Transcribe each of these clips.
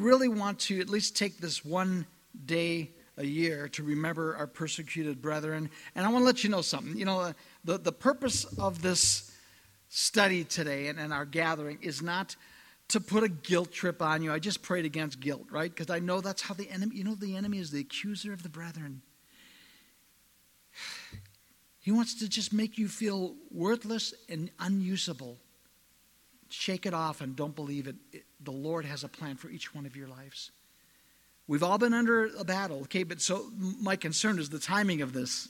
really want to at least take this one day a year to remember our persecuted brethren. And I want to let you know something. You know, the purpose of this study today and our gathering is not to put a guilt trip on you. I just prayed against guilt, right? Because I know that's how the enemy, the enemy is the accuser of the brethren. He wants to just make you feel worthless and unusable. Shake it off and don't believe it. The Lord has a plan for each one of your lives. We've all been under a battle, okay? But so my concern is the timing of this.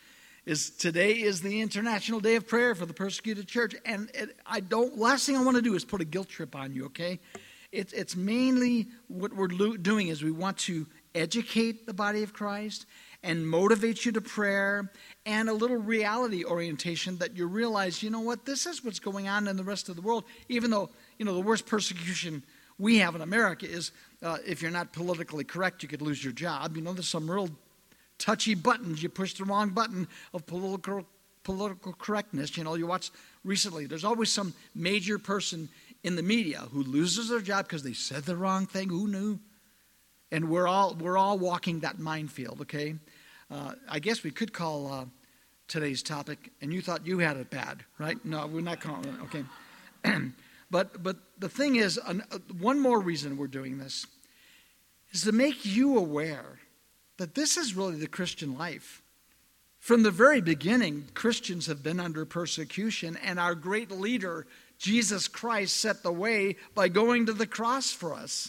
Today is the International Day of Prayer for the Persecuted Church, and last thing I want to do is put a guilt trip on you, okay? It's mainly what we're doing is we want to educate the body of Christ and motivate you to prayer and a little reality orientation that you realize, you know what, this is what's going on in the rest of the world, even though, the worst persecution we have in America is if you're not politically correct, you could lose your job. There's some real touchy buttons. You push the wrong button of political correctness. You watch recently, there's always some major person in the media who loses their job because they said the wrong thing. Who knew? And we're all walking that minefield, okay? I guess we could call today's topic, and you thought you had it bad, right? No, we're not calling it, okay? But the thing is, one more reason we're doing this is to make you aware that this is really the Christian life. From the very beginning, Christians have been under persecution, and our great leader, Jesus Christ, set the way by going to the cross for us.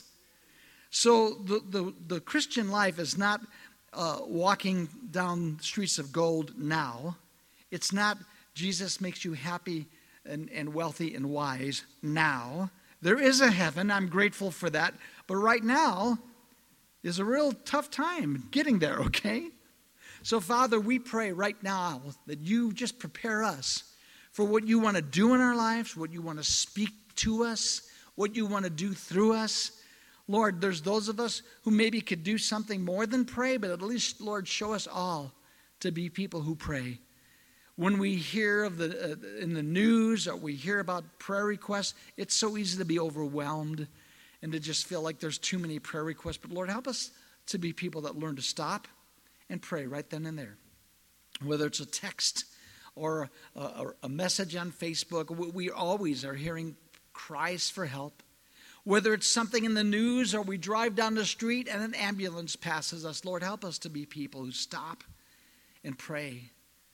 So the Christian life is not walking down streets of gold now. It's not Jesus makes you happy and wealthy and wise now. There is a heaven. I'm grateful for that. But right now is a real tough time getting there, okay? So, Father, we pray right now that you just prepare us for what you want to do in our lives, what you want to speak to us, what you want to do through us. Lord, there's those of us who maybe could do something more than pray, but at least, Lord, show us all to be people who pray. When we hear of in the news or we hear about prayer requests, it's so easy to be overwhelmed and to just feel like there's too many prayer requests. But Lord, help us to be people that learn to stop and pray right then and there. Whether it's a text or a message on Facebook, we always are hearing cries for help. Whether it's something in the news or we drive down the street and an ambulance passes us, Lord, help us to be people who stop and pray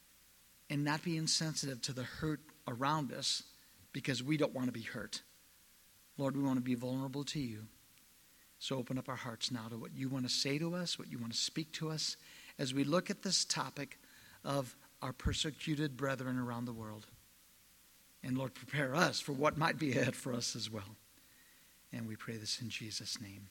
and not be insensitive to the hurt around us because we don't want to be hurt. Lord, we want to be vulnerable to you. So open up our hearts now to what you want to say to us, what you want to speak to us as we look at this topic of our persecuted brethren around the world. And Lord, prepare us for what might be ahead for us as well. And we pray this in Jesus' name.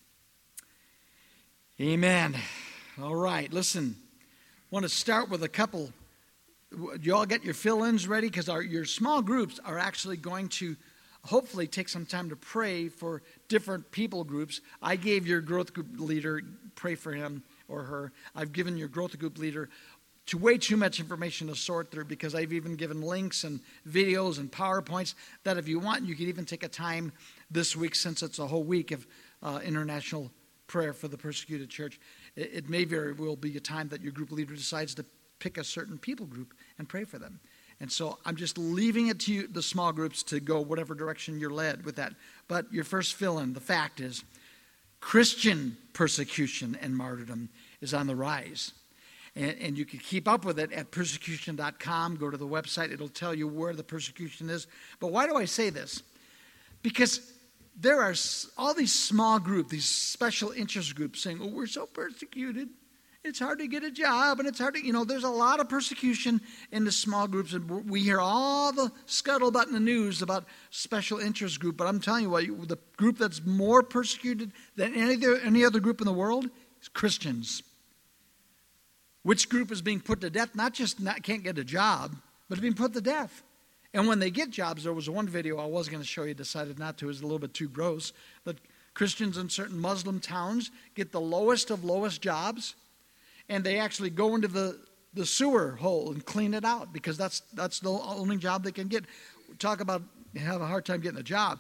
Amen. All right, listen. I want to start with a couple. You all get your fill-ins ready? Because your small groups are actually going to hopefully take some time to pray for different people groups. I gave your growth group leader, pray for him or her. I've given your growth group leader way too much information to sort through because I've even given links and videos and PowerPoints that if you want, you could even take a time this week, since it's a whole week of international prayer for the persecuted church. It may very well be a time that your group leader decides to pick a certain people group and pray for them. And so I'm just leaving it to you, the small groups, to go whatever direction you're led with that. But your first fill-in, the fact is, Christian persecution and martyrdom is on the rise. And you can keep up with it at persecution.com. Go to the website. It'll tell you where the persecution is. But why do I say this? Because there are all these small groups, these special interest groups saying, oh, we're so persecuted. It's hard to get a job, and it's hard to, there's a lot of persecution in the small groups, and we hear all the scuttlebutt in the news about special interest group, but I'm telling you what, the group that's more persecuted than any other group in the world is Christians. Which group is being put to death? Not can't get a job, but being put to death. And when they get jobs, there was one video I was going to show you, decided not to, it was a little bit too gross, but Christians in certain Muslim towns get the lowest of lowest jobs, and they actually go into the sewer hole and clean it out because that's the only job they can get. Talk about have a hard time getting a job.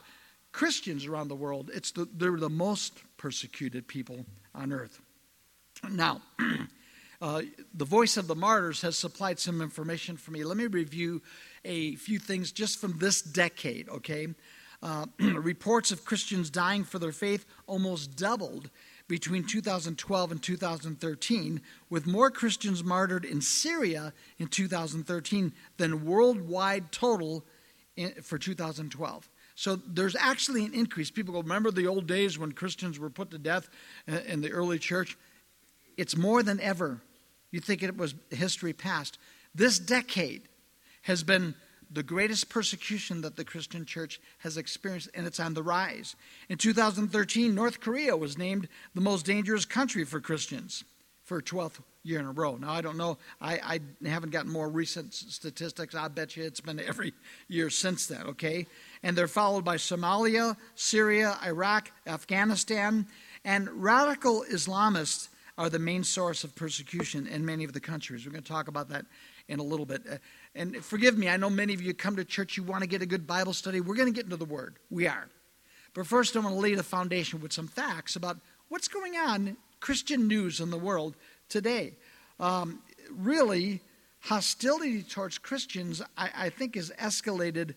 Christians around the world, they're the most persecuted people on earth. Now, the Voice of the Martyrs has supplied some information for me. Let me review a few things just from this decade, okay? Reports of Christians dying for their faith almost doubled between 2012 and 2013, with more Christians martyred in Syria in 2013 than worldwide total for 2012. So there's actually an increase. People go, remember the old days when Christians were put to death in the early church? It's more than ever. You think it was history past. This decade has been the greatest persecution that the Christian church has experienced, and it's on the rise. In 2013, North Korea was named the most dangerous country for Christians for a 12th year in a row. Now, I don't know. I haven't gotten more recent statistics. I bet you it's been every year since then, okay? And they're followed by Somalia, Syria, Iraq, Afghanistan, and radical Islamists are the main source of persecution in many of the countries. We're going to talk about that in a little bit. And forgive me, I know many of you come to church, you want to get a good Bible study. We're going to get into the Word. We are. But first, I want to lay the foundation with some facts about what's going on, Christian news in the world today. Really, hostility towards Christians, I think, is escalated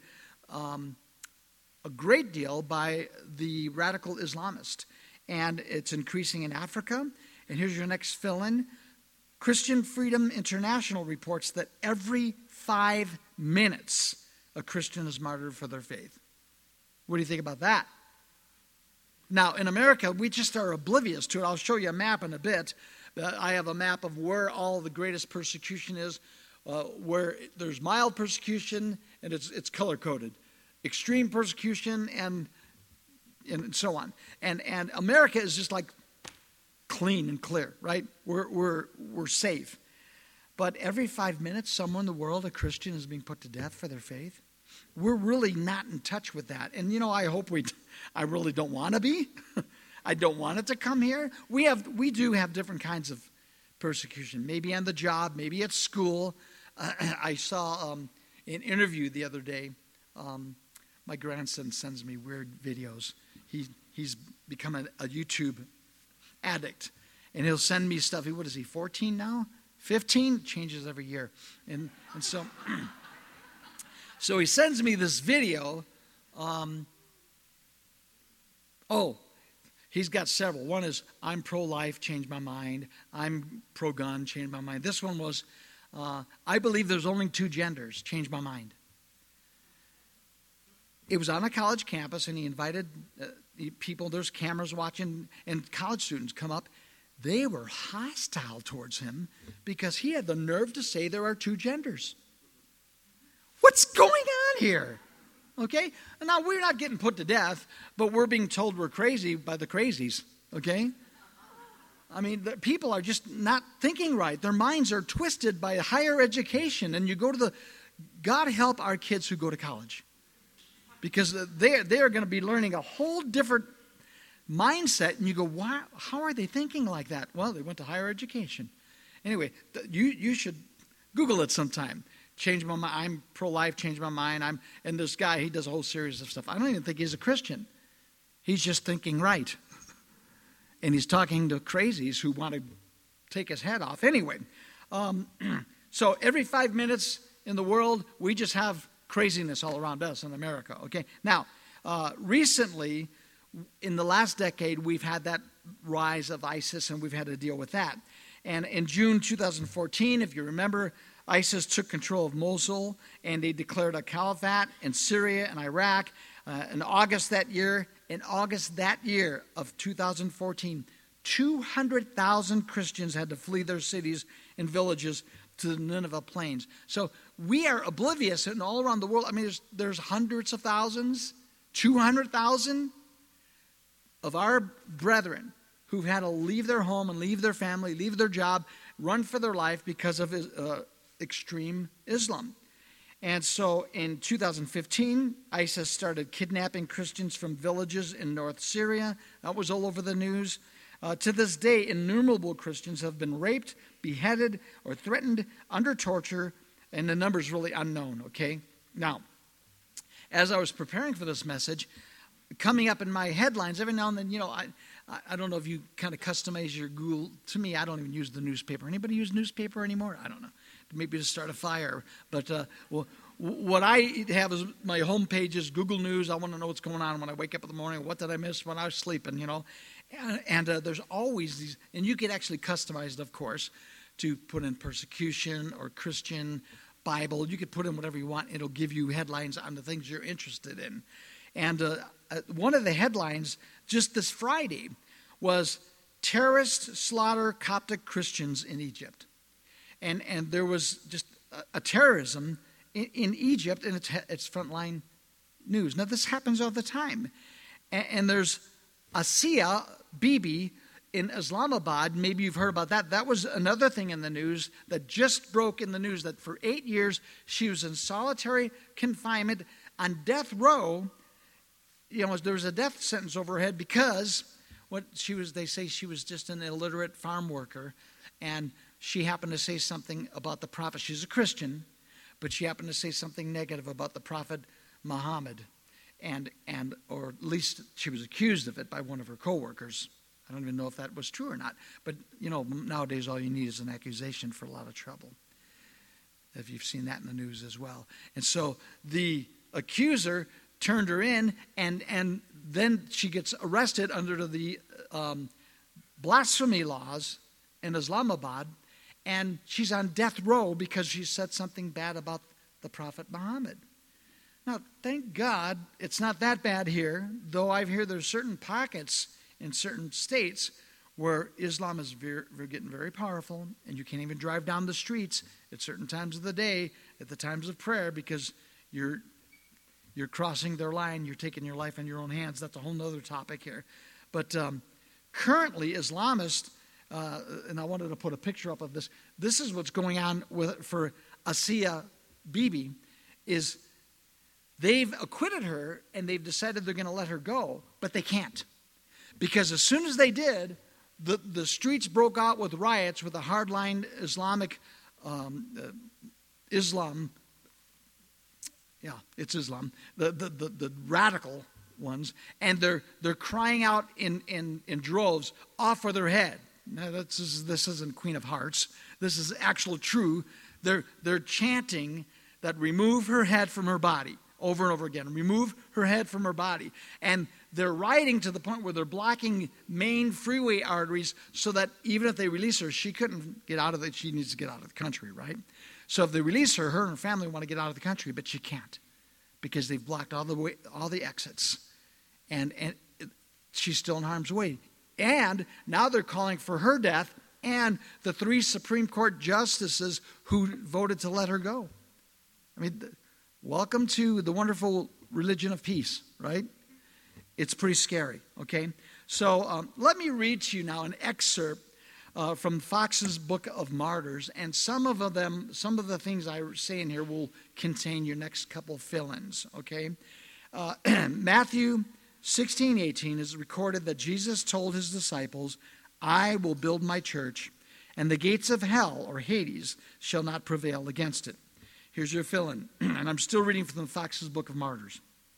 a great deal by the radical Islamist. And it's increasing in Africa. And here's your next fill-in. Christian Freedom International reports that every 5 minutes a Christian is martyred for their faith. What do you think about that? Now, in America, we just are oblivious to it. I'll show you a map in a bit. I have a map of where all the greatest persecution is, where there's mild persecution, and it's color-coded. Extreme persecution, and so on. And America is just like clean and clear, right? We're safe. But every 5 minutes, someone in the world, a Christian, is being put to death for their faith. We're really not in touch with that. And, I really don't want to be. I don't want it to come here. We do have different kinds of persecution. Maybe on the job, maybe at school. I saw an interview the other day. My grandson sends me weird videos. He's become a YouTube addict. And he'll send me stuff. What is he, 14 now? 15? Changes every year. And so, so he sends me this video. He's got several. One is, I'm pro-life, changed my mind. I'm pro-gun, changed my mind. This one was, I believe there's only 2 genders, changed my mind. It was on a college campus, and he invited people. There's cameras watching, and college students come up. They were hostile towards him because he had the nerve to say there are 2 genders. What's going on here? Okay? Now, we're not getting put to death, but we're being told we're crazy by the crazies. Okay? I mean, the people are just not thinking right. Their minds are twisted by higher education. And you go to God help our kids who go to college. Because they're going to be learning a whole different mindset. And you go, wow, how are they thinking like that? Well, they went to higher education. Anyway, you should Google it sometime. Change my mind. I'm pro-life, change my mind. And this guy, he does a whole series of stuff. I don't even think he's a Christian. He's just thinking right. And he's talking to crazies who want to take his head off. Anyway, so every 5 minutes in the world, we just have craziness all around us in America, okay? Now, recently, in the last decade, we've had that rise of ISIS, and we've had to deal with that. And in June 2014, if you remember, ISIS took control of Mosul, and they declared a caliphate in Syria and Iraq. In August that year of 2014, 200,000 Christians had to flee their cities and villages to the Nineveh plains. So we are oblivious, and all around the world, I mean, there's hundreds of thousands, 200,000 of our brethren who've had to leave their home and leave their family, leave their job, run for their life because of extreme Islam. And so in 2015, ISIS started kidnapping Christians from villages in North Syria. That was all over the news. To this day, innumerable Christians have been raped, beheaded, or threatened under torture, and the number is really unknown, okay? Now, as I was preparing for this message, coming up in my headlines every now and then. I don't know if you kind of customize your Google. To me, I don't even use the newspaper. Anybody use newspaper anymore? I don't know. Maybe to start a fire. But what I have is my home page is Google News. I want to know what's going on when I wake up in the morning. What did I miss when I was sleeping, And there's always these, and you can actually customize it, of course, to put in persecution or Christian Bible. You could put in whatever you want. It'll give you headlines on the things you're interested in. And one of the headlines just this Friday was terrorists slaughter Coptic Christians in Egypt. And there was just a terrorism in Egypt, and it's frontline news. Now, this happens all the time. And there's Asia Bibi in Islamabad. Maybe you've heard about that. That was another thing in the news that just broke in the news, that for 8 years she was in solitary confinement on death row. There was a death sentence over her head because they say she was just an illiterate farm worker, and she happened to say something about the prophet. She's a Christian, but she happened to say something negative about the prophet Muhammad, or at least she was accused of it by one of her co-workers. I don't even know if that was true or not. But, nowadays all you need is an accusation for a lot of trouble. If you've seen that in the news as well. And so the accuser turned her in, and then she gets arrested under the blasphemy laws in Islamabad, and she's on death row because she said something bad about the Prophet Muhammad. Now, thank God it's not that bad here, though I hear there's certain pockets in certain states where Islam is getting very powerful, and you can't even drive down the streets at certain times of the day, at the times of prayer, because you're crossing their line, you're taking your life in your own hands. That's a whole other topic here. But currently, Islamists, and I wanted to put a picture up of this. This is what's going on for Asia Bibi, is they've acquitted her, and they've decided they're going to let her go, but they can't. Because as soon as they did, the streets broke out with riots with the hardline Islamic Islam. Yeah, it's Islam. The radical ones, and they're crying out in droves, "Off with her head." Now this isn't Queen of Hearts. This is actual true. They're chanting that remove her head from her body over and over again. Remove her head from her body. And they're rioting to the point where they're blocking main freeway arteries so that even if they release her, she couldn't get out of it. She needs to get out of the country, right? So if they release her, her and her family want to get out of the country, but she can't because they've blocked all the exits. And she's still in harm's way. And now they're calling for her death and the 3 Supreme Court justices who voted to let her go. I mean, welcome to the wonderful religion of peace, right? It's pretty scary, okay? So let me read to you now an excerpt from Fox's Book of Martyrs, and some of the things I say in here will contain your next couple fill-ins, okay? Matthew 16:18 is recorded that Jesus told his disciples, "I will build my church, and the gates of hell, or Hades, shall not prevail against it." Here's your fill-in, and I'm still reading from the Fox's Book of Martyrs.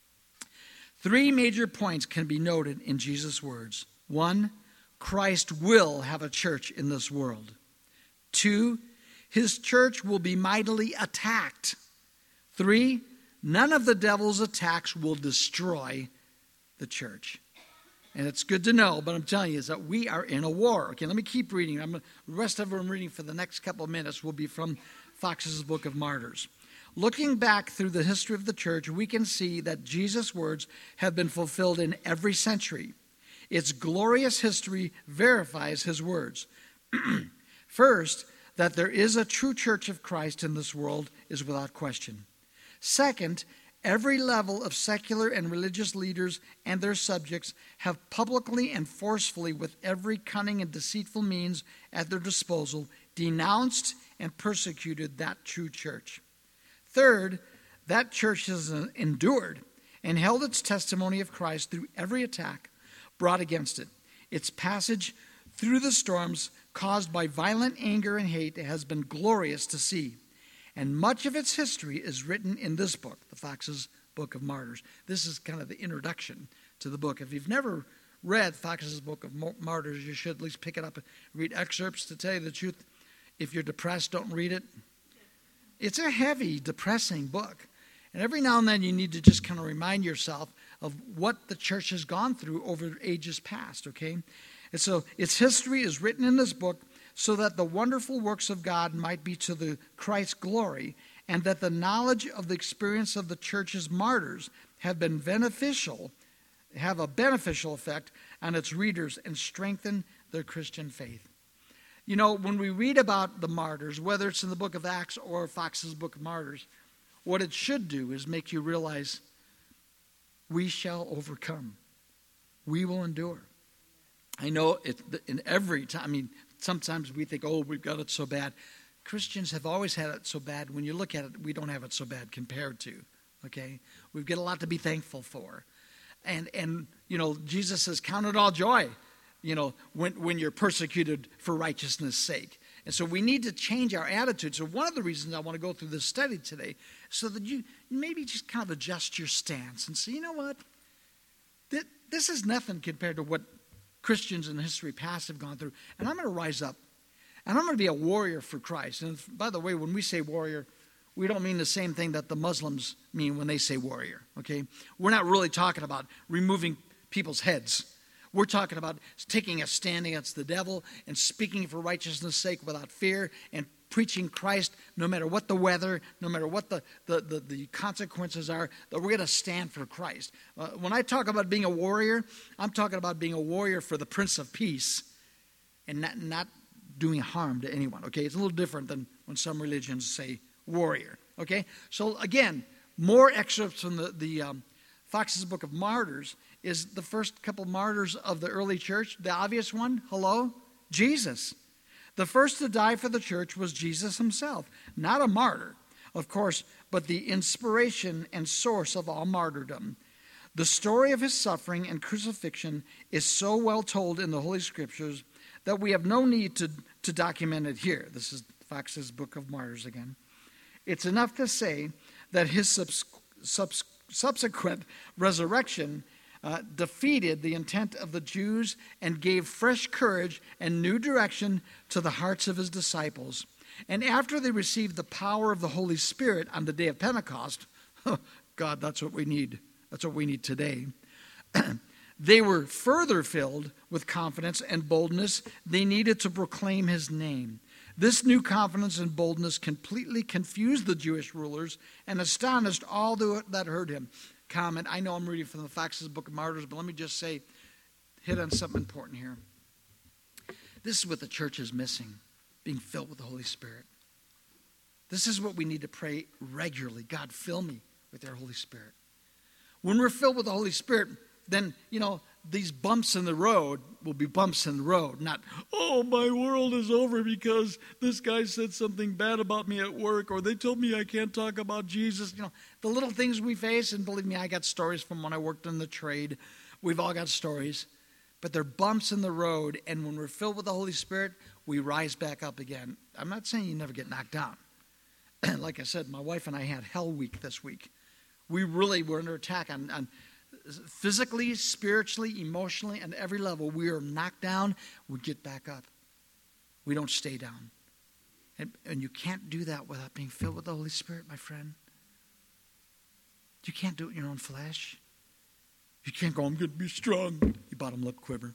3 major points can be noted in Jesus' words. 1, Christ will have a church in this world. 2, his church will be mightily attacked. 3, none of the devil's attacks will destroy the church. And it's good to know, but I'm telling you, is that we are in a war. Okay, let me keep reading. The rest of what I'm reading for the next couple of minutes will be from Fox's Book of Martyrs. Looking back through the history of the church, we can see that Jesus' words have been fulfilled in every century. Its glorious history verifies his words. First, that there is a true church of Christ in this world is without question. Second, every level of secular and religious leaders and their subjects have publicly and forcefully, with every cunning and deceitful means at their disposal, denounced and persecuted that true church. Third, that church has endured and held its testimony of Christ through every attack brought against it. Its passage through the storms caused by violent anger and hate has been glorious to see. And much of its history is written in this book, the Fox's Book of Martyrs. This is kind of the introduction to the book. If you've never read Fox's Book of Martyrs, you should at least pick it up and read excerpts. To tell you the truth, if you're depressed, don't read it. It's a heavy, depressing book. And every now and then you need to just kind of remind yourself of what the church has gone through over ages past, okay? And so its history is written in this book so that the wonderful works of God might be to the Christ's glory, and that the knowledge of the experience of the church's martyrs have a beneficial effect on its readers and strengthen their Christian faith. You know, when we read about the martyrs, whether it's in the book of Acts or Fox's Book of Martyrs, what it should do is make you realize we shall overcome. We will endure. I know in every time, I mean, sometimes we think, oh, we've got it so bad. Christians have always had it so bad. When you look at it, we don't have it so bad compared to, okay? We've got a lot to be thankful for. And you know, Jesus says, count it all joy, you know, when you're persecuted for righteousness' sake. And so we need to change our attitude. So one of the reasons I want to go through this study today, so that you maybe just kind of adjust your stance and say, you know what? This is nothing compared to what Christians in history past have gone through. And I'm going to rise up. And I'm going to be a warrior for Christ. And by the way, when we say warrior, we don't mean the same thing that the Muslims mean when they say warrior, okay? We're not really talking about removing people's heads. We're talking about taking a stand against the devil and speaking for righteousness' sake without fear and preaching Christ no matter what the weather, no matter what the consequences are, that we're going to stand for Christ. When I talk about being a warrior, I'm talking about being a warrior for the Prince of Peace and not doing harm to anyone, okay? It's a little different than when some religions say warrior, okay? So again, more excerpts from the Fox's Book of Martyrs is the first couple martyrs of the early church. The obvious one, hello, Jesus. The first to die for the church was Jesus himself, not a martyr, of course, but the inspiration and source of all martyrdom. The story of his suffering and crucifixion is so well told in the Holy Scriptures that we have no need to document it here. This is Fox's Book of Martyrs again. It's enough to say that his subsequent resurrection defeated the intent of the Jews and gave fresh courage and new direction to the hearts of his disciples. And after they received the power of the Holy Spirit on the day of Pentecost, God, that's what we need. That's what we need today. They were further filled with confidence and boldness they needed to proclaim his name. This new confidence and boldness completely confused the Jewish rulers and astonished all that heard him. Comment, I know I'm reading from the Fox's Book of Martyrs, but let me just say, hit on something important here. This is what the church is missing, being filled with the Holy Spirit. This is what we need to pray regularly. God, fill me with your Holy Spirit. When we're filled with the Holy Spirit, then, you know, these bumps in the road will be bumps in the road, not, oh, my world is over because this guy said something bad about me at work, or they told me I can't talk about Jesus. You know, the little things we face, and believe me, I got stories from when I worked in the trade. We've all got stories. But they're bumps in the road, and when we're filled with the Holy Spirit, we rise back up again. I'm not saying you never get knocked down. Like I said, my wife and I had hell week this week. We really were under attack on physically, spiritually, emotionally, and every level. We are knocked down, we get back up. We don't stay down. And you can't do that without being filled with the Holy Spirit, my friend. You can't do it in your own flesh. You can't go, I'm going to be strong. Your bottom lip quiver.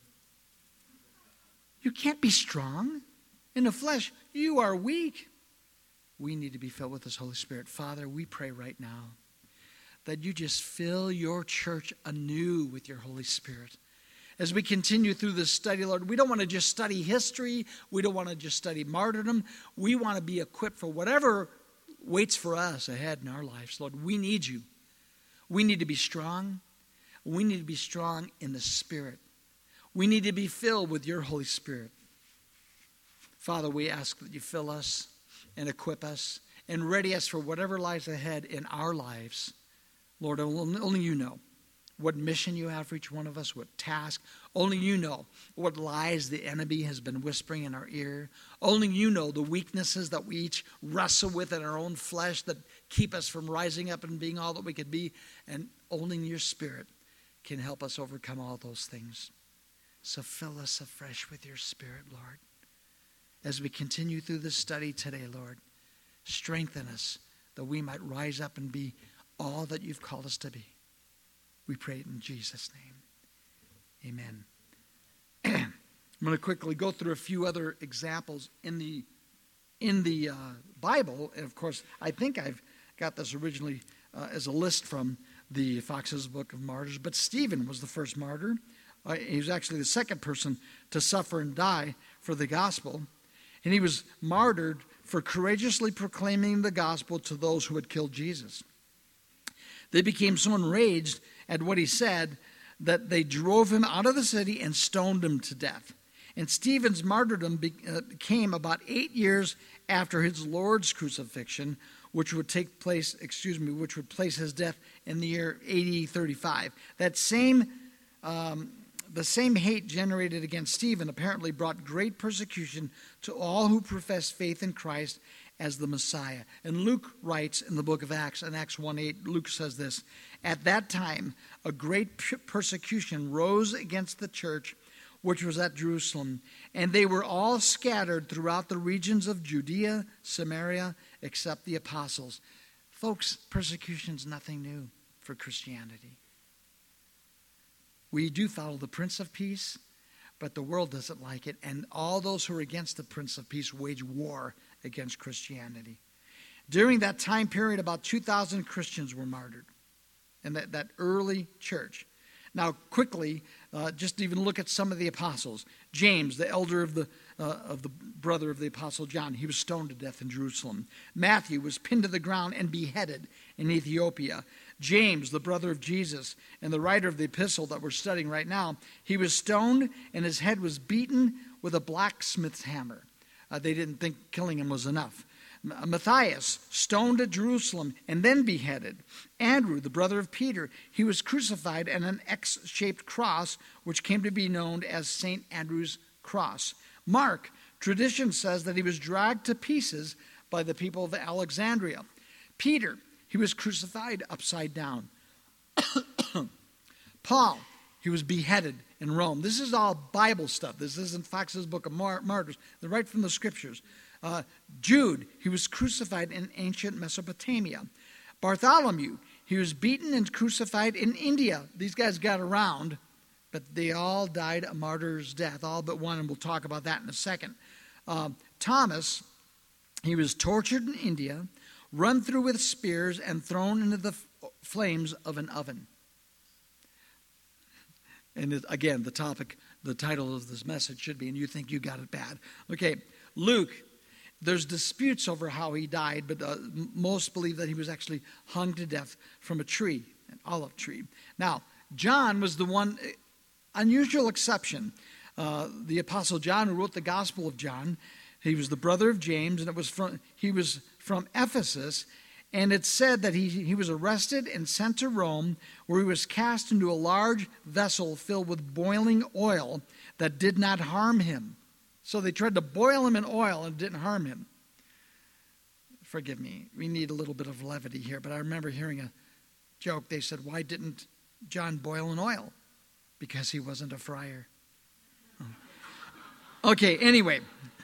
You can't be strong. In the flesh, you are weak. We need to be filled with this Holy Spirit. Father, we pray right now that you just fill your church anew with your Holy Spirit. As we continue through this study, Lord, we don't want to just study history. We don't want to just study martyrdom. We want to be equipped for whatever waits for us ahead in our lives. Lord, we need you. We need to be strong. We need to be strong in the Spirit. We need to be filled with your Holy Spirit. Father, we ask that you fill us and equip us and ready us for whatever lies ahead in our lives. Lord, only you know what mission you have for each one of us, what task. Only you know what lies the enemy has been whispering in our ear. Only you know the weaknesses that we each wrestle with in our own flesh that keep us from rising up and being all that we could be. And only in your Spirit can help us overcome all those things. So fill us afresh with your Spirit, Lord. As we continue through this study today, Lord, strengthen us that we might rise up and be all that you've called us to be. We pray it in Jesus' name. Amen. I'm going to quickly go through a few other examples in the Bible. And of course, I think I've got this originally as a list from the Fox's Book of Martyrs. But Stephen was the first martyr. He was actually the second person to suffer and die for the gospel. And he was martyred for courageously proclaiming the gospel to those who had killed Jesus. They became so enraged at what he said that they drove him out of the city and stoned him to death. And Stephen's martyrdom came about 8 years after his Lord's crucifixion, which would place his death in the year AD 35. That the same hate generated against Stephen apparently brought great persecution to all who professed faith in Christ as the Messiah. And Luke writes in the book of Acts, in Acts 1:8, Luke says this, "At that time, a great persecution rose against the church which was at Jerusalem, and they were all scattered throughout the regions of Judea, Samaria, except the apostles." Folks, persecution's nothing new for Christianity. We do follow the Prince of Peace, but the world doesn't like it, and all those who are against the Prince of Peace wage war against Christianity. During that time period, about 2,000 Christians were martyred in that early church. Now, quickly, just even look at some of the apostles. James, the elder of the brother of the apostle John, he was stoned to death in Jerusalem. Matthew was pinned to the ground and beheaded in Ethiopia. James, the brother of Jesus, and the writer of the epistle that we're studying right now, he was stoned and his head was beaten with a blacksmith's hammer. They didn't think killing him was enough. Matthias, stoned at Jerusalem and then beheaded. Andrew, the brother of Peter, he was crucified on an X-shaped cross, which came to be known as St. Andrew's cross. Mark, tradition says that he was dragged to pieces by the people of Alexandria. Peter, he was crucified upside down. Paul, he was beheaded in Rome. This is all Bible stuff. This isn't Fox's Book of Martyrs. They're right from the Scriptures. Jude, he was crucified in ancient Mesopotamia. Bartholomew, he was beaten and crucified in India. These guys got around, but they all died a martyr's death, all but one, and we'll talk about that in a second. Thomas, he was tortured in India, run through with spears, and thrown into the flames of an oven. And again, the title of this message should be, "And You Think You Got It Bad." Okay, Luke, there's disputes over how he died, but most believe that he was actually hung to death from a tree, an olive tree. Now, John was the one unusual exception. The Apostle John, who wrote the Gospel of John, he was the brother of James, and he was from Ephesus. And it said that he was arrested and sent to Rome, where he was cast into a large vessel filled with boiling oil that did not harm him. So they tried to boil him in oil and it didn't harm him. Forgive me, we need a little bit of levity here, but I remember hearing a joke. They said, "Why didn't John boil in oil?" Because he wasn't a friar. Oh. Okay, anyway.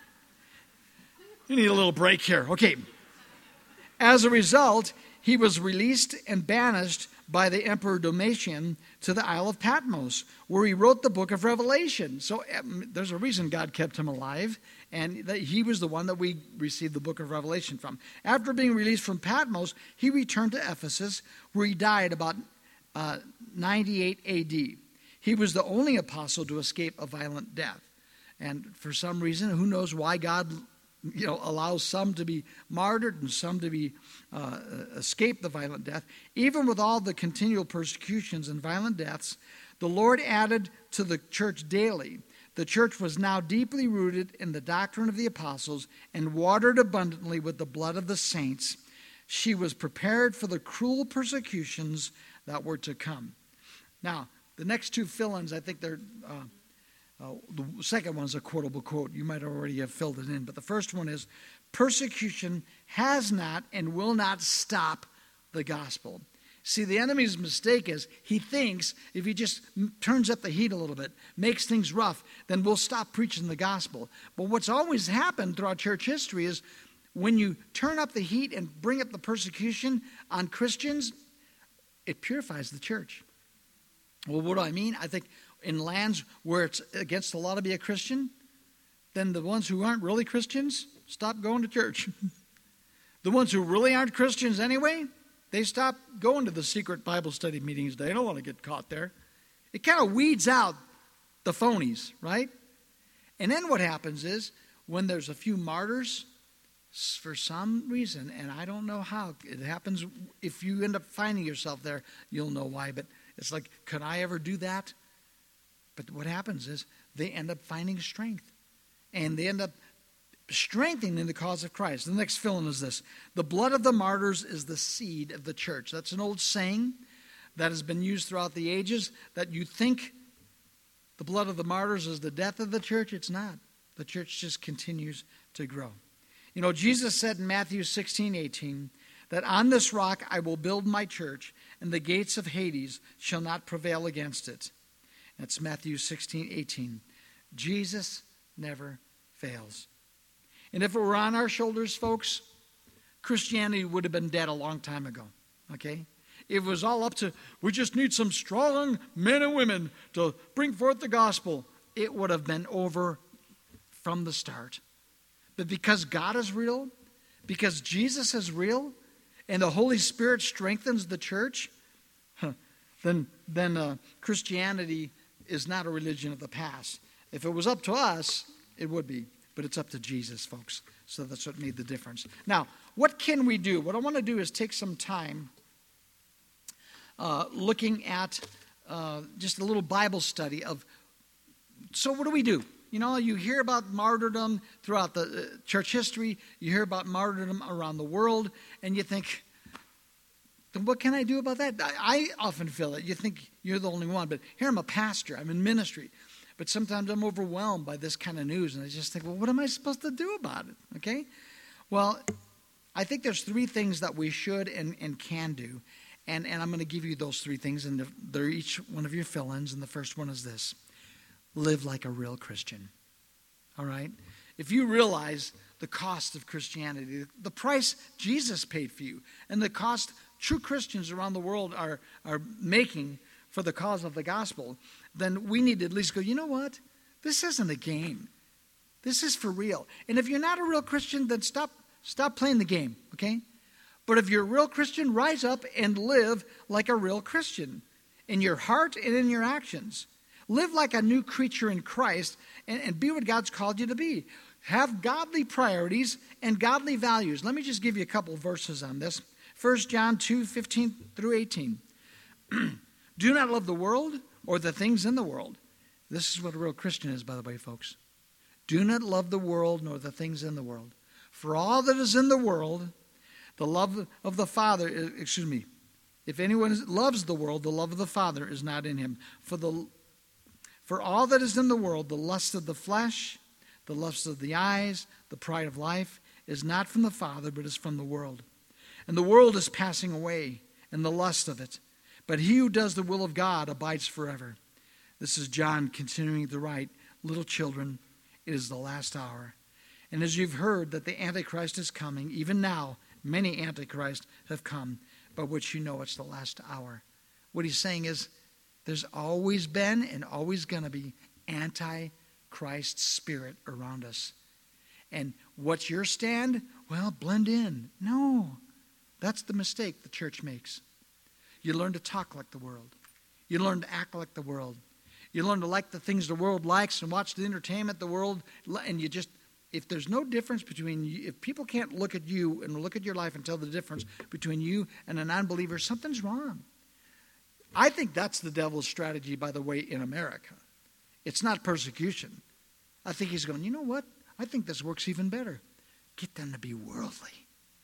We need a little break here. Okay. As a result, he was released and banished by the Emperor Domitian to the Isle of Patmos, where he wrote the book of Revelation. So there's a reason God kept him alive, and that he was the one that we received the book of Revelation from. After being released from Patmos, he returned to Ephesus, where he died about 98 AD. He was the only apostle to escape a violent death. And for some reason, who knows why God allows some to be martyred and some to be escape the violent death. Even with all the continual persecutions and violent deaths, the Lord added to the church daily. The church was now deeply rooted in the doctrine of the apostles and watered abundantly with the blood of the saints. She was prepared for the cruel persecutions that were to come. Now, the next two fill-ins, I think they're... the second one's a quotable quote. You might already have filled it in. But the first one is, "Persecution has not and will not stop the gospel." See, the enemy's mistake is he thinks if he just turns up the heat a little bit, makes things rough, then we'll stop preaching the gospel. But what's always happened throughout church history is when you turn up the heat and bring up the persecution on Christians, it purifies the church. Well, what do I mean? I think in lands where it's against the law to be a Christian, then the ones who aren't really Christians stop going to church. The ones who really aren't Christians anyway, they stop going to the secret Bible study meetings. They don't want to get caught there. It kind of weeds out the phonies, right? And then what happens is when there's a few martyrs, for some reason, and I don't know how, it happens. If you end up finding yourself there, you'll know why. But it's like, could I ever do that? But what happens is they end up finding strength. And they end up strengthening the cause of Christ. The next fill-in is this. The blood of the martyrs is the seed of the church. That's an old saying that has been used throughout the ages, that you think the blood of the martyrs is the death of the church. It's not. The church just continues to grow. You know, Jesus said in Matthew 16:18 that on this rock I will build my church, and the gates of Hades shall not prevail against it. That's Matthew 16:18. Jesus never fails. And if it were on our shoulders, folks, Christianity would have been dead a long time ago, okay? If it was all up to, we just need some strong men and women to bring forth the gospel, it would have been over from the start. But because God is real, because Jesus is real, and the Holy Spirit strengthens the church, then Christianity is not a religion of the past. If it was up to us, it would be. But it's up to Jesus, folks. So that's what made the difference. Now, what can we do? What I want to do is take some time looking at just a little Bible study of, so what do we do? You know, you hear about martyrdom throughout the church history. You hear about martyrdom around the world, and you think, then what can I do about that? I often feel it. You think you're the only one, but here I'm a pastor. I'm in ministry. But sometimes I'm overwhelmed by this kind of news, and I just think, well, what am I supposed to do about it? Okay? Well, I think there's three things that we should and can do, and I'm going to give you those three things, and they're each one of your fill-ins, and the first one is this. Live like a real Christian. All right? If you realize the cost of Christianity, the price Jesus paid for you, and the cost true Christians around the world are making for the cause of the gospel, then we need to at least go, you know what? This isn't a game. This is for real. And if you're not a real Christian, then stop playing the game, okay? But if you're a real Christian, rise up and live like a real Christian in your heart and in your actions. Live like a new creature in Christ and be what God's called you to be. Have godly priorities and godly values. Let me just give you a couple of verses on this. 1 John 2:15 through 18. Do not love the world or the things in the world. This is what a real Christian is, by the way, folks. Do not love the world nor the things in the world. For all that is in the world, the love of the Father, if anyone loves the world, the love of the Father is not in him. For all that is in the world, the lust of the flesh, the lust of the eyes, the pride of life, is not from the Father, but is from the world. And the world is passing away, and the lust of it. But he who does the will of God abides forever. This is John continuing to write, little children, it is the last hour. And as you've heard that the Antichrist is coming, even now, many Antichrists have come, by which you know it's the last hour. What he's saying is, there's always been and always going to be Antichrist spirit around us. And what's your stand? Well, blend in. No, that's the mistake the church makes. You learn to talk like the world. You learn to act like the world. You learn to like the things the world likes and watch the entertainment the world, and you just, if there's no difference between you, if people can't look at you and look at your life and tell the difference between you and a non-believer, something's wrong. I think that's the devil's strategy, by the way, in America. It's not persecution. I think he's going, you know what? I think this works even better. Get them to be worldly.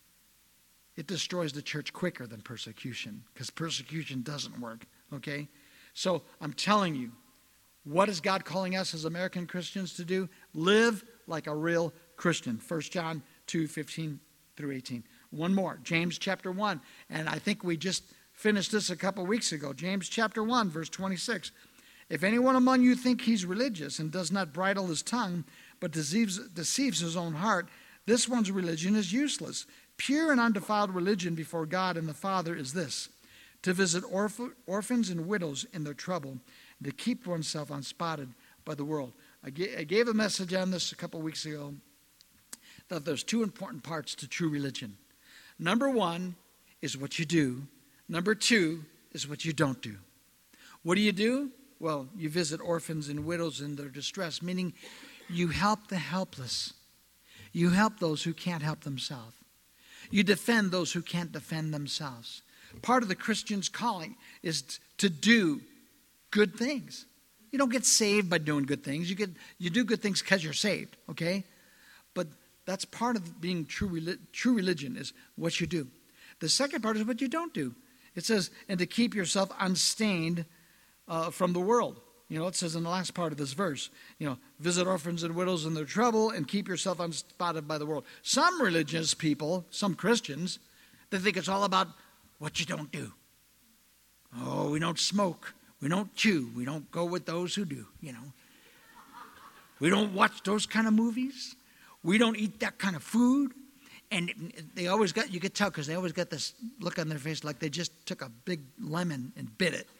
It destroys the church quicker than persecution, because persecution doesn't work, okay? So I'm telling you, what is God calling us as American Christians to do? Live like a real Christian. 1 John 2:15 through 18. One more, James chapter 1. And I think we just finished this a couple weeks ago. James chapter 1, verse 26. If anyone among you think he's religious and does not bridle his tongue, but deceives his own heart, this one's religion is useless. Pure and undefiled religion before God and the Father is this: to visit orphans and widows in their trouble, and to keep oneself unspotted by the world. I gave a message on this a couple weeks ago, that there's two important parts to true religion. Number one is what you do. Number two is what you don't do. What do? Well, you visit orphans and widows in their distress, meaning you help the helpless. You help those who can't help themselves. You defend those who can't defend themselves. Part of the Christian's calling is to do good things. You don't get saved by doing good things. You do good things because you're saved, okay? But that's part of being true religion, is what you do. The second part is what you don't do. It says, and to keep yourself unstained from the world. It says in the last part of this verse, visit orphans and widows in their trouble and keep yourself unspotted by the world. Some religious people, some Christians, they think it's all about what you don't do. Oh, we don't smoke. We don't chew. We don't go with those who do, We don't watch those kind of movies. We don't eat that kind of food. And you could tell because they always got this look on their face like they just took a big lemon and bit it.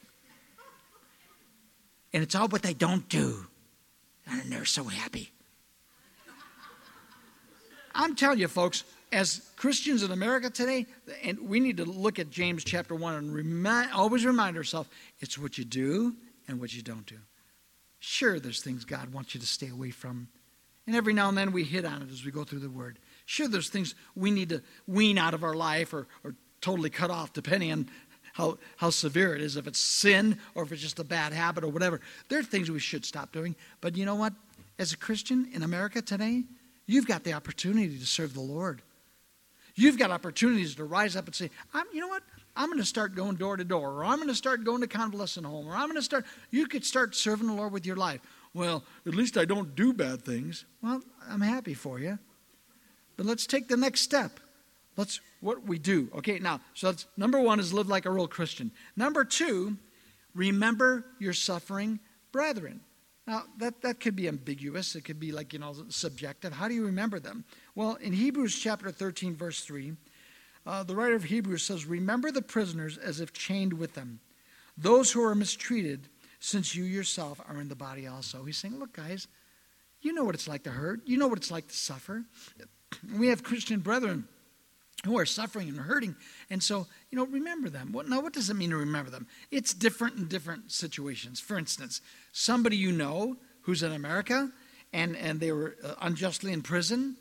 And it's all what they don't do. And they're so happy. I'm telling you, folks, as Christians in America today, and we need to look at James chapter 1 and always remind ourselves, it's what you do and what you don't do. Sure, there's things God wants you to stay away from. And every now and then we hit on it as we go through the Word. Sure, there's things we need to wean out of our life or totally cut off, depending on how severe it is, if it's sin or if it's just a bad habit or whatever. There are things we should stop doing. But you know what? As a Christian in America today, you've got the opportunity to serve the Lord. You've got opportunities to rise up and say, you know what? I'm going to start going door to door, or I'm going to start going to convalescent home, or you could start serving the Lord with your life. Well, at least I don't do bad things. Well, I'm happy for you. But let's take the next step. What we do. Okay, now, so that's, number one is live like a real Christian. Number two, remember your suffering brethren. Now, that could be ambiguous. It could be like, subjective. How do you remember them? Well, in Hebrews chapter 13, verse 3, the writer of Hebrews says, remember the prisoners as if chained with them, those who are mistreated, since you yourself are in the body also. He's saying, look, guys, you know what it's like to hurt. You know what it's like to suffer. We have Christian brethren who are suffering and hurting. And so, remember them. What does it mean to remember them? It's different in different situations. For instance, somebody who's in America and they were unjustly in prison,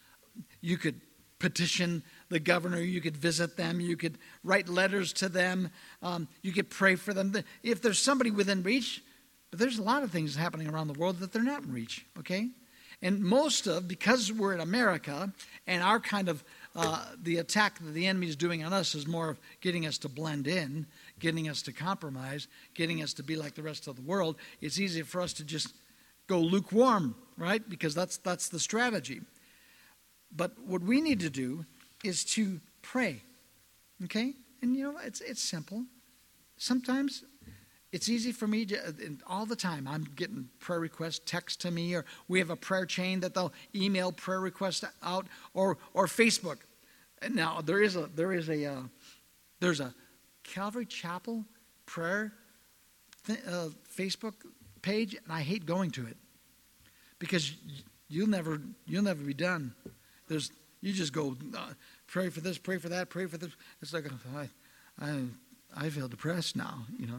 you could petition the governor, you could visit them, you could write letters to them, you could pray for them. If there's somebody within reach, but there's a lot of things happening around the world that they're not in reach, okay? And because we're in America, and our kind of, the attack that the enemy is doing on us is more of getting us to blend in, getting us to compromise, getting us to be like the rest of the world, it's easy for us to just go lukewarm, right? Because that's the strategy. But what we need to do is to pray, okay? And, it's simple. Sometimes it's easy for me all the time. I'm getting prayer requests text to me, or we have a prayer chain that they'll email prayer requests out, or Facebook. Now there's a Calvary Chapel prayer Facebook page, and I hate going to it because you'll never be done. You just go pray for this, pray for that, pray for this. It's like I feel depressed now,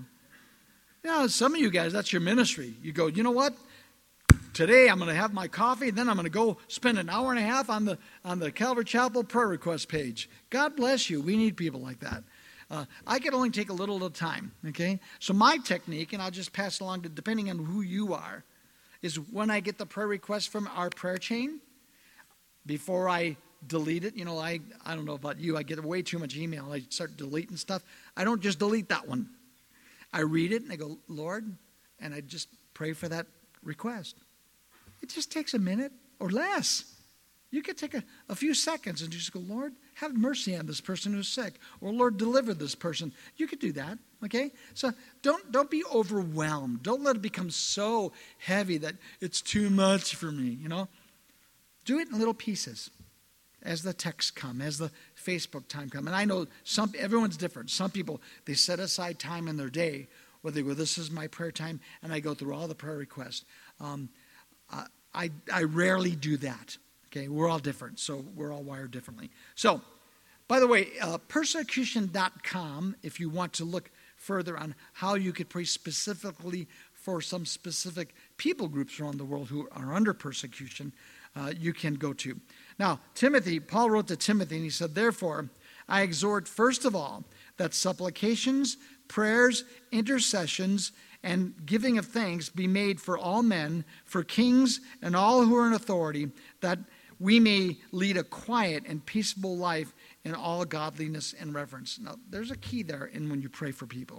some of you guys, that's your ministry. You go, you know what? Today I'm going to have my coffee, and then I'm going to go spend an hour and a half on the Calvary Chapel prayer request page. God bless you. We need people like that. I can only take a little at a time, okay? So my technique, and I'll just pass it along depending on who you are, is when I get the prayer request from our prayer chain, before I delete it, I don't know about you, I get way too much email. I start deleting stuff. I don't just delete that one. I read it and I go, Lord, and I just pray for that request. It just takes a minute or less. You could take a few seconds and just go, Lord, have mercy on this person who's sick. Or, Lord, deliver this person. You could do that, okay? So don't be overwhelmed. Don't let it become so heavy that it's too much for me, Do it in little pieces as the texts come, as the Facebook time come. And I know everyone's different. Some people, they set aside time in their day where they go, this is my prayer time, and I go through all the prayer requests. I rarely do that. Okay, we're all different, so we're all wired differently. So, by the way, persecution.com, if you want to look further on how you could pray specifically for some specific people groups around the world who are under persecution, you can go to. Now, Paul wrote to Timothy, and he said, therefore, I exhort first of all that supplications, prayers, intercessions, and giving of thanks be made for all men, for kings and all who are in authority, that we may lead a quiet and peaceable life in all godliness and reverence. Now, there's a key there in when you pray for people.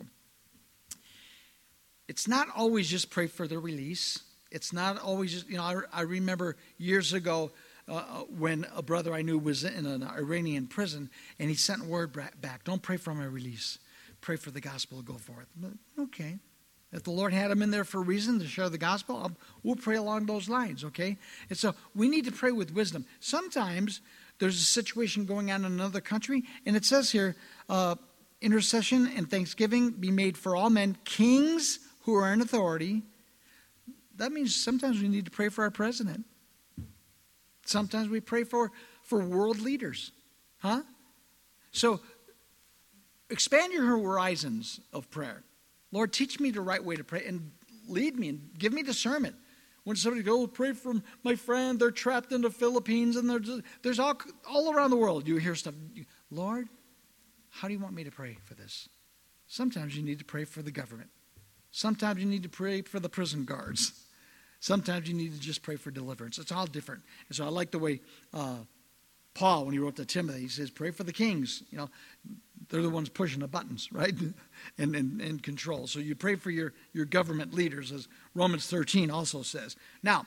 It's not always just pray for their release. It's not always just, I remember years ago when a brother I knew was in an Iranian prison, and he sent word back, don't pray for my release. Pray for the gospel to go forth. Okay. If the Lord had him in there for a reason to share the gospel, we'll pray along those lines, okay? And so we need to pray with wisdom. Sometimes there's a situation going on in another country, and it says here, intercession and thanksgiving be made for all men, kings who are in authority. That means sometimes we need to pray for our president. Sometimes we pray for world leaders. So expand your horizons of prayer. Lord, teach me the right way to pray and lead me and give me discernment. When somebody goes, pray for my friend, they're trapped in the Philippines, and there's all around the world, you hear stuff. Lord, how do you want me to pray for this? Sometimes you need to pray for the government. Sometimes you need to pray for the prison guards. Sometimes you need to just pray for deliverance. It's all different. And so I like the way Paul, when he wrote to Timothy, he says, pray for the kings. They're the ones pushing the buttons, right? and control. So you pray for your government leaders, as Romans 13 also says. Now,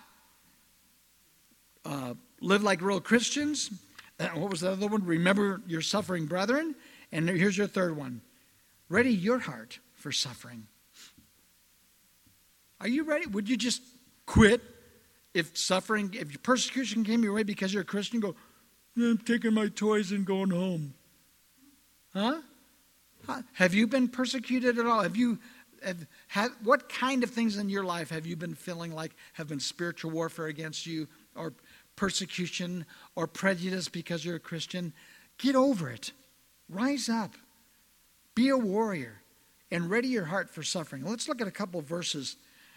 live like real Christians. What was the other one? Remember your suffering brethren. And here's your third one. Ready your heart for suffering. Are you ready? Would you just quit if your persecution came your way because you're a Christian? Go, I'm taking my toys and going home. Huh? Have you been persecuted at all? What kind of things in your life have you been feeling like have been spiritual warfare against you, or persecution, or prejudice because you're a Christian? Get over it. Rise up. Be a warrior. And ready your heart for suffering. Let's look at a couple of verses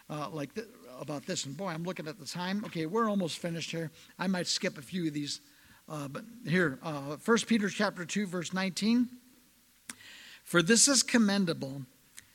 about this. And boy, I'm looking at the time. Okay, we're almost finished here. I might skip a few of these. But here, 1 Peter chapter 2, verse 19. For this is commendable,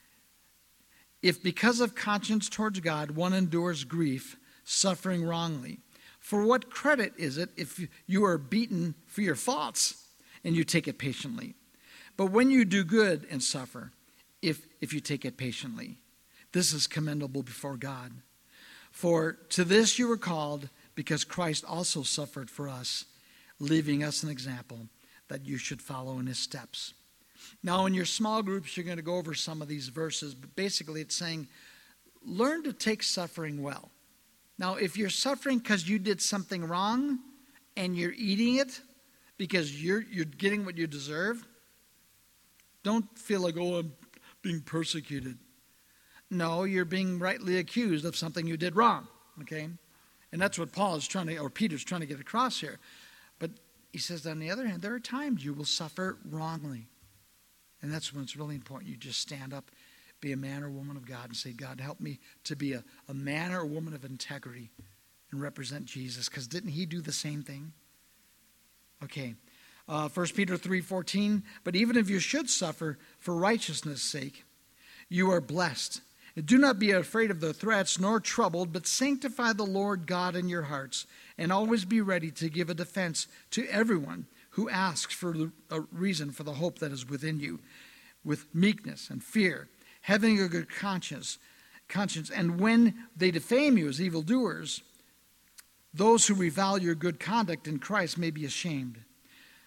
if because of conscience towards God one endures grief, suffering wrongly. For what credit is it if you are beaten for your faults and you take it patiently? But when you do good and suffer, if you take it patiently, this is commendable before God. For to this you were called, because Christ also suffered for us, leaving us an example that you should follow in his steps. Now, in your small groups, you're going to go over some of these verses, but basically it's saying, learn to take suffering well. Now, if you're suffering because you did something wrong and you're eating it because you're getting what you deserve, don't feel like, I'm being persecuted. No, you're being rightly accused of something you did wrong, okay? And that's what Peter's trying to get across here. But he says, on the other hand, there are times you will suffer wrongly. And that's when it's really important. You just stand up, be a man or woman of God, and say, God, help me to be a man or a woman of integrity and represent Jesus. Because didn't he do the same thing? Okay. 1 Peter 3:14, but even if you should suffer for righteousness' sake, you are blessed. And do not be afraid of the threats, nor troubled, but sanctify the Lord God in your hearts, and always be ready to give a defense to everyone who asks for a reason for the hope that is within you, with meekness and fear, having a good conscience. And when they defame you as evildoers, those who revile your good conduct in Christ may be ashamed.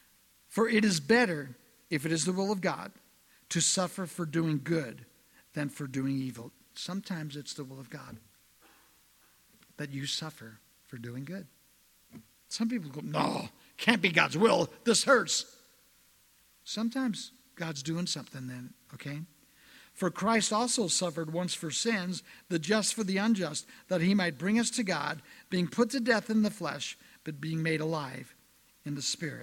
For it is better, if it is the will of God, to suffer for doing good than for doing evil. Sometimes it's the will of God that you suffer for doing good. Some people go, no, can't be God's will. This hurts. Sometimes God's doing something then, okay? For Christ also suffered once for sins, the just for the unjust, that he might bring us to God, being put to death in the flesh, but being made alive in the Spirit.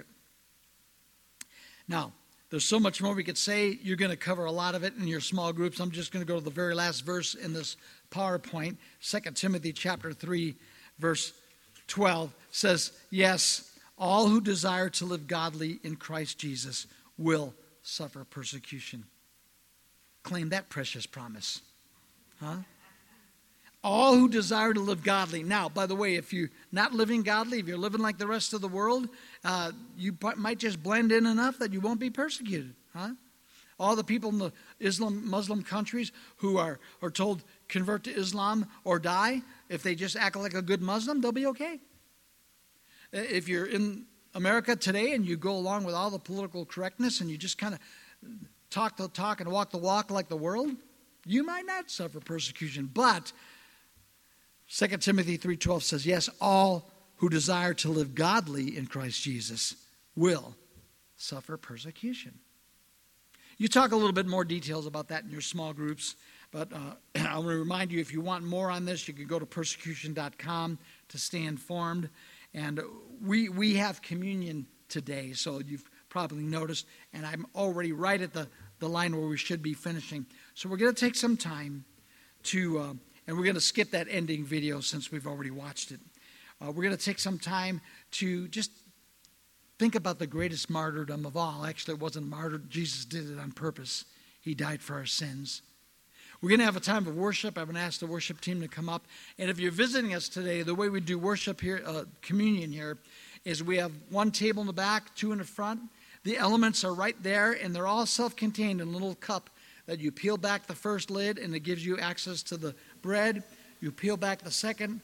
Now, there's so much more we could say. You're going to cover a lot of it in your small groups. I'm just going to go to the very last verse in this PowerPoint. 2 Timothy chapter 3, verse 12 says, yes, all who desire to live godly in Christ Jesus will suffer persecution. Claim that precious promise. Huh? All who desire to live godly. Now, by the way, if you're not living godly, if you're living like the rest of the world, you might just blend in enough that you won't be persecuted. Huh? All the people in the Muslim countries who are told convert to Islam or die, if they just act like a good Muslim, they'll be okay. If you're in America today and you go along with all the political correctness and you just kind of talk the talk and walk the walk like the world, you might not suffer persecution. But 2 Timothy 3:12 says, yes, all who desire to live godly in Christ Jesus will suffer persecution. You talk a little bit more details about that in your small groups, but I want to remind you, if you want more on this, you can go to persecution.com to stay informed. And we have communion today, so you've probably noticed, and I'm already right at the line where we should be finishing. So we're going to take some time to, and we're going to skip that ending video since we've already watched it. We're going to take some time to just think about the greatest martyrdom of all. Actually, it wasn't a martyr. Jesus did it on purpose. He died for our sins. We're going to have a time of worship. I'm going to ask the worship team to come up. And if you're visiting us today, the way we do worship here, communion here, is we have one table in the back, two in the front. The elements are right there, and they're all self-contained in a little cup that you peel back the first lid, and it gives you access to the bread. You peel back the second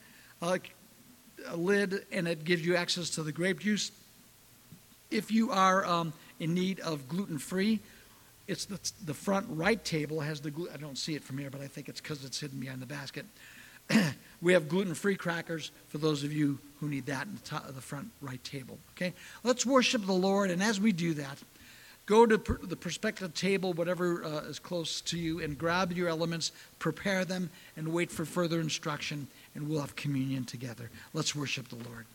lid, and it gives you access to the grape juice. If you are in need of gluten-free, it's the front right table has the gluten. I don't see it from here, but I think it's because it's hidden behind the basket. We have gluten-free crackers for those of you who need that in the front right table. Okay, let's worship the Lord, and as we do that, go to the prospective table, whatever is close to you, and grab your elements, prepare them, and wait for further instruction, and we'll have communion together. Let's worship the Lord.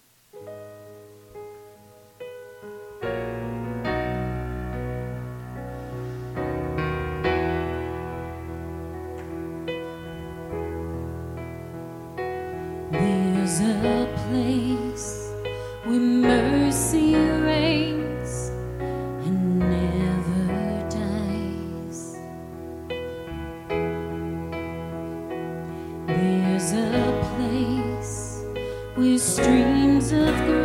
There's a place where mercy reigns and never dies. There's a place where streams of grace